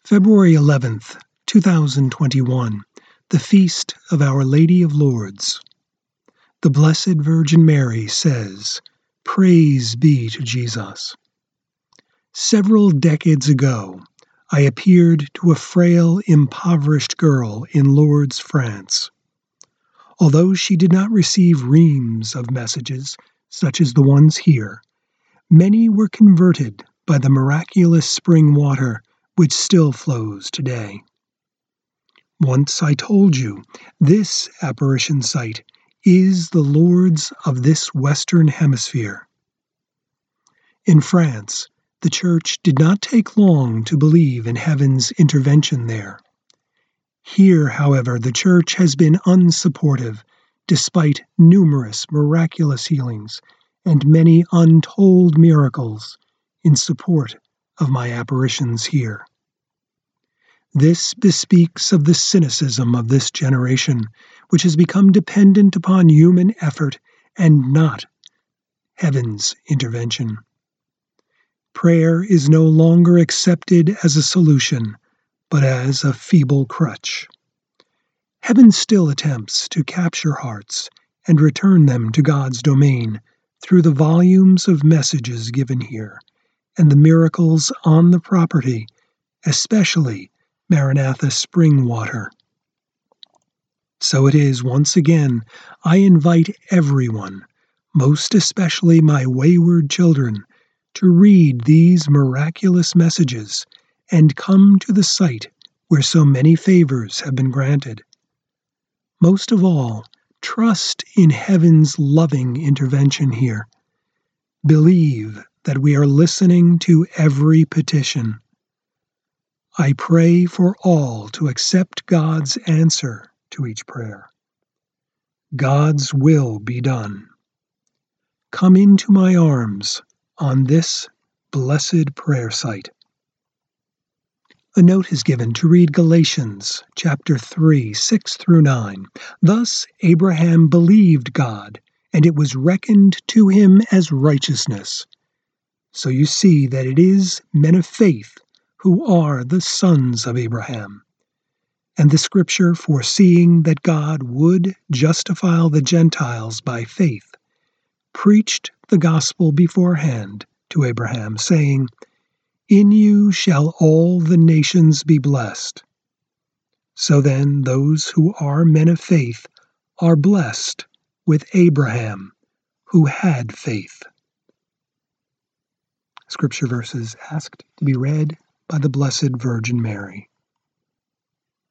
February 11th, 2021, the Feast of Our Lady of Lourdes. The Blessed Virgin Mary says, "Praise be to Jesus." Several decades ago, I appeared to a frail, impoverished girl in Lourdes, France. Although she did not receive reams of messages such as the ones here, many were converted by the miraculous spring water which still flows today. Once I told you, this apparition site is the Lourdes of this Western Hemisphere. In France, the Church did not take long to believe in heaven's intervention there. Here, however, the Church has been unsupportive, despite numerous miraculous healings and many untold miracles in support of my apparitions here. This bespeaks of the cynicism of this generation, which has become dependent upon human effort and not heaven's intervention. Prayer is no longer accepted as a solution, but as a feeble crutch. Heaven still attempts to capture hearts and return them to God's domain through the volumes of messages given here and the miracles on the property, especially Maranatha spring water. So it is, once again, I invite everyone, most especially my wayward children, to read these miraculous messages and come to the site where so many favors have been granted. Most of all, trust in heaven's loving intervention here. Believe that we are listening to every petition. I pray for all to accept God's answer to each prayer. God's will be done. Come into my arms on this blessed prayer site. A note is given to read Galatians chapter 3, 6 through 9. Thus Abraham believed God, and it was reckoned to him as righteousness. So you see that it is men of faith who are the sons of Abraham. And the Scripture, foreseeing that God would justify the Gentiles by faith, preached the gospel beforehand to Abraham, saying, "In you shall all the nations be blessed." So then those who are men of faith are blessed with Abraham, who had faith. Scripture verses asked to be read by the Blessed Virgin Mary.